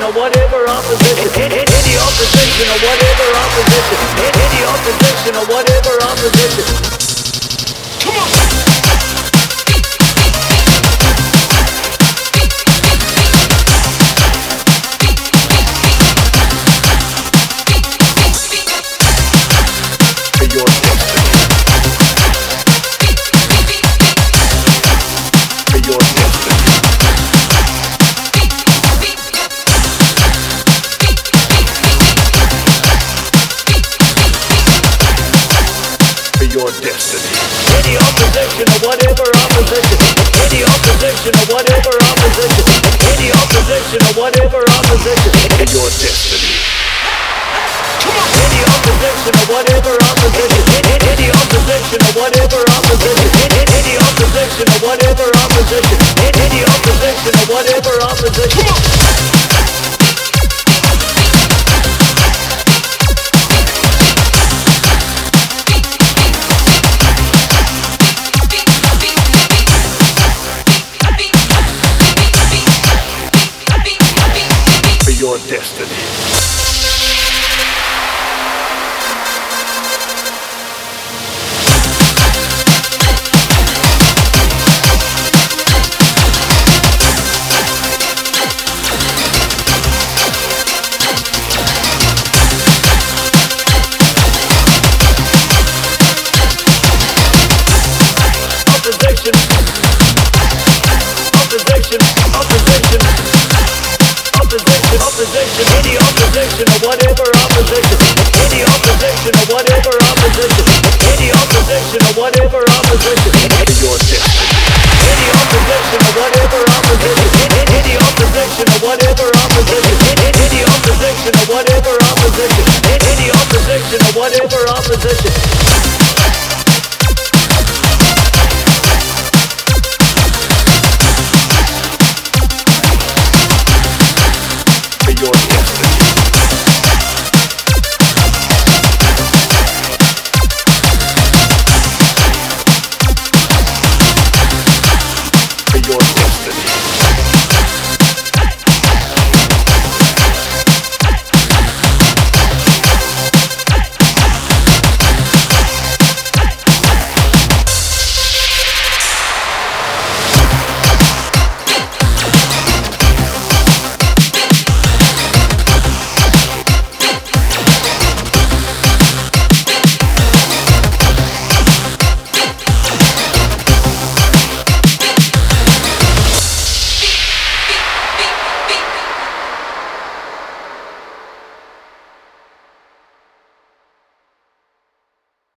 or whatever opposition, any opposition or whatever opposition, any opposition or whatever opposition. Come on. Your destiny. Any opposition or whatever opposition, any opposition or whatever opposition, any opposition or whatever opposition, Your destiny. any opposition or whatever opposition, any opposition or whatever opposition, any opposition or whatever opposition, any opposition or whatever opposition. Your destiny. Opposition, opposition, opposition. Opposition, opposition, any opposition or whatever opposition, any opposition or whatever opposition, any opposition or whatever opposition, Your destiny. any opposition or whatever opposition, any opposition or whatever opposition, any opposition or whatever opposition, any opposition or whatever opposition. Your destiny.